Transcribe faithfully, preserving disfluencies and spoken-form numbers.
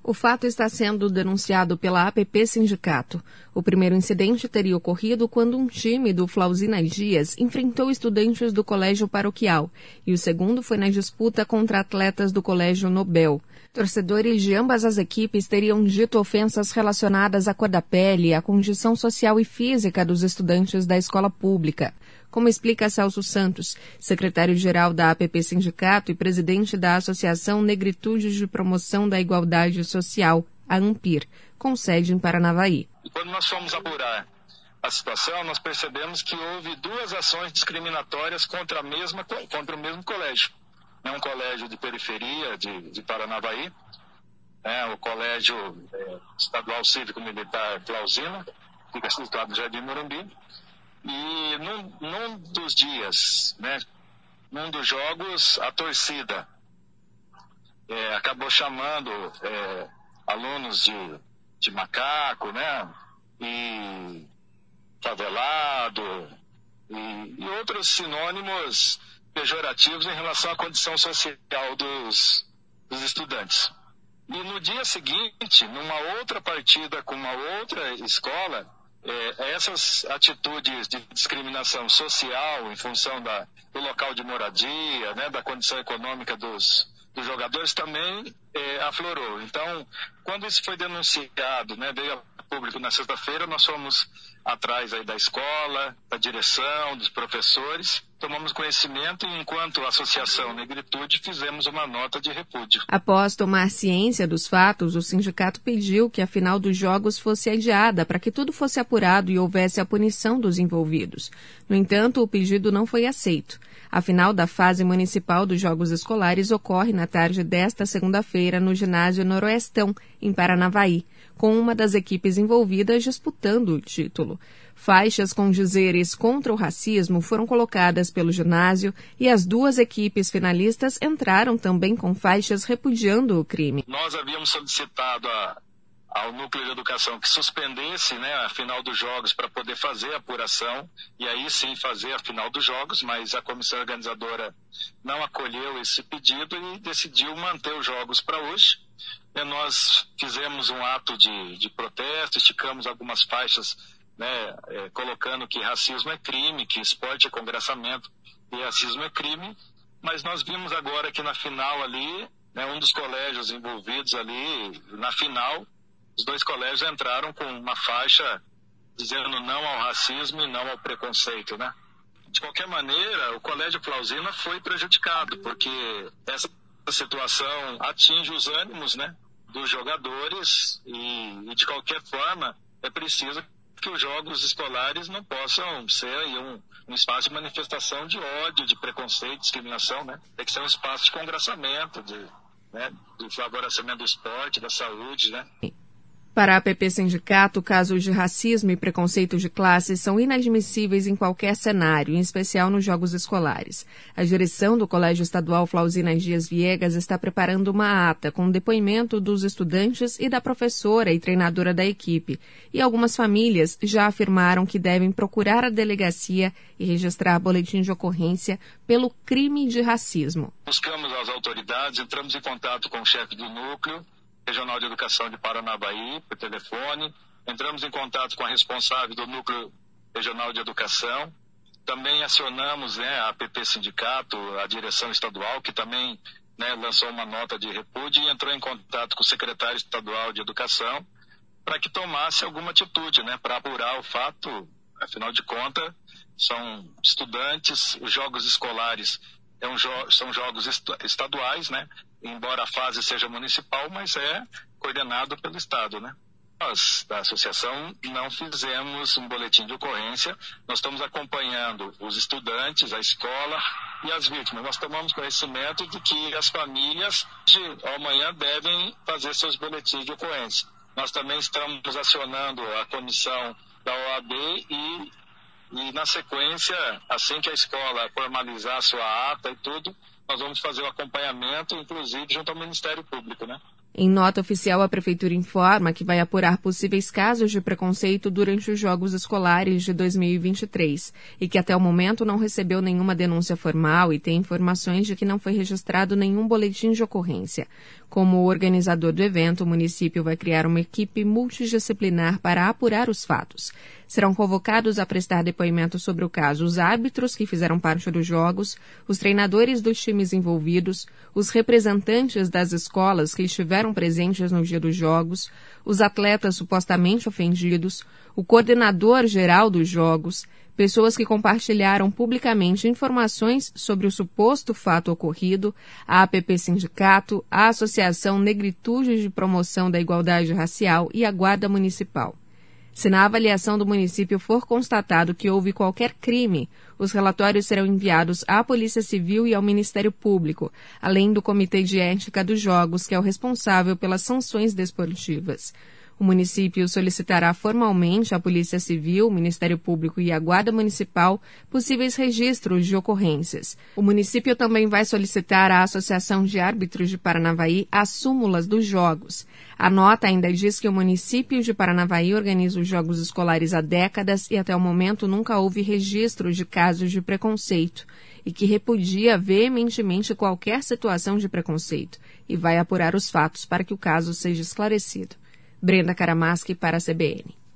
O fato está sendo denunciado pela A P P Sindicato. O primeiro incidente teria ocorrido quando um time do Flauzina Dias enfrentou estudantes do Colégio Paroquial, e o segundo foi na disputa contra atletas do Colégio Nobel. Torcedores de ambas as equipes teriam dito ofensas relacionadas à cor da pele, à condição social e física dos estudantes da escola pública. Como explica Celso Santos, secretário-geral da A P P Sindicato e presidente da Associação Negritude de Promoção da Igualdade Social, a ANPIR, com sede em Paranavaí. E quando nós fomos apurar a situação, nós percebemos que houve duas ações discriminatórias contra, a mesma, contra o mesmo colégio. É um colégio de periferia de, de Paranavaí, é, o Colégio é, Estadual Cívico Militar Flauzina, que fica situado no Jardim Morumbi. E num, num dos dias, né, num dos jogos, a torcida é, acabou chamando é, alunos de, de macaco, né, e favelado, e, e outros sinônimos pejorativos em relação à condição social dos, dos estudantes. E no dia seguinte, numa outra partida com uma outra escola, É, essas atitudes de discriminação social em função da, do local de moradia, né, da condição econômica dos, dos jogadores também é, aflorou. Então, quando isso foi denunciado, né, veio a público na sexta-feira, nós fomos atrás aí da escola, da direção, dos professores, tomamos conhecimento e, enquanto Associação Negritude, fizemos uma nota de repúdio. Após tomar ciência dos fatos, o sindicato pediu que a final dos jogos fosse adiada para que tudo fosse apurado e houvesse a punição dos envolvidos. No entanto, o pedido não foi aceito. A final da fase municipal dos Jogos Escolares ocorre na tarde desta segunda-feira no Ginásio Noroestão, em Paranavaí, com uma das equipes envolvidas disputando o título. Faixas com dizeres contra o racismo foram colocadas pelo ginásio e as duas equipes finalistas entraram também com faixas repudiando o crime. Nós havíamos solicitado a, ao Núcleo de Educação que suspendesse, né, a final dos jogos para poder fazer a apuração e aí sim fazer a final dos jogos, mas a comissão organizadora não acolheu esse pedido e decidiu manter os jogos para hoje. E nós fizemos um ato de, de protesto, esticamos algumas faixas, né, é, colocando que racismo é crime, que esporte é congressamento e racismo é crime, mas nós vimos agora que na final ali, né, um dos colégios envolvidos ali, na final, os dois colégios entraram com uma faixa dizendo não ao racismo e não ao preconceito, né? De qualquer maneira, o Colégio Flauzina foi prejudicado, porque essa situação atinge os ânimos, né, dos jogadores e, e de qualquer forma é preciso que os jogos escolares não possam ser aí um, um espaço de manifestação de ódio, de preconceito, discriminação, né? Tem que ser um espaço de congressamento, de, né, de favorecimento do esporte, da saúde, né? Para a A P P Sindicato, casos de racismo e preconceito de classe são inadmissíveis em qualquer cenário, em especial nos jogos escolares. A direção do Colégio Estadual Flauzina Dias Viegas está preparando uma ata com depoimento dos estudantes e da professora e treinadora da equipe. E algumas famílias já afirmaram que devem procurar a delegacia e registrar boletim de ocorrência pelo crime de racismo. Buscamos as autoridades, entramos em contato com o chefe do núcleo Regional de Educação de Paranavaí, por telefone. Entramos em contato com a responsável do Núcleo Regional de Educação. Também acionamos, né, a A P P Sindicato, a direção estadual, que também, né, lançou uma nota de repúdio e entrou em contato com o secretário estadual de Educação para que tomasse alguma atitude, né, para apurar o fato. Afinal de contas, são estudantes, os jogos escolares é um jo- são jogos est- estaduais, né? Embora a fase seja municipal, mas é coordenado pelo Estado, né? Nós, da associação, não fizemos um boletim de ocorrência, nós estamos acompanhando os estudantes, a escola e as vítimas. Nós tomamos conhecimento de que as famílias, de amanhã, devem fazer seus boletins de ocorrência. Nós também estamos acionando a comissão da O A B e E, na sequência, assim que a escola formalizar a sua ata e tudo, nós vamos fazer o acompanhamento, inclusive junto ao Ministério Público, né? Em nota oficial, a Prefeitura informa que vai apurar possíveis casos de preconceito durante os Jogos Escolares de dois mil e vinte e três e que até o momento não recebeu nenhuma denúncia formal e tem informações de que não foi registrado nenhum boletim de ocorrência. Como organizador do evento, o município vai criar uma equipe multidisciplinar para apurar os fatos. Serão convocados a prestar depoimento sobre o caso os árbitros que fizeram parte dos jogos, os treinadores dos times envolvidos, os representantes das escolas que estiveram presentes no dia dos jogos, os atletas supostamente ofendidos, o coordenador geral dos jogos, pessoas que compartilharam publicamente informações sobre o suposto fato ocorrido, a A P P Sindicato, a Associação Negritude de Promoção da Igualdade Racial e a Guarda Municipal. Se na avaliação do município for constatado que houve qualquer crime, os relatórios serão enviados à Polícia Civil e ao Ministério Público, além do Comitê de Ética dos Jogos, que é o responsável pelas sanções desportivas. O município solicitará formalmente à Polícia Civil, Ministério Público e à Guarda Municipal possíveis registros de ocorrências. O município também vai solicitar à Associação de Árbitros de Paranavaí as súmulas dos jogos. A nota ainda diz que o município de Paranavaí organiza os jogos escolares há décadas e até o momento nunca houve registros de casos de preconceito e que repudia veementemente qualquer situação de preconceito e vai apurar os fatos para que o caso seja esclarecido. Brenda Karamaschi para a C B N.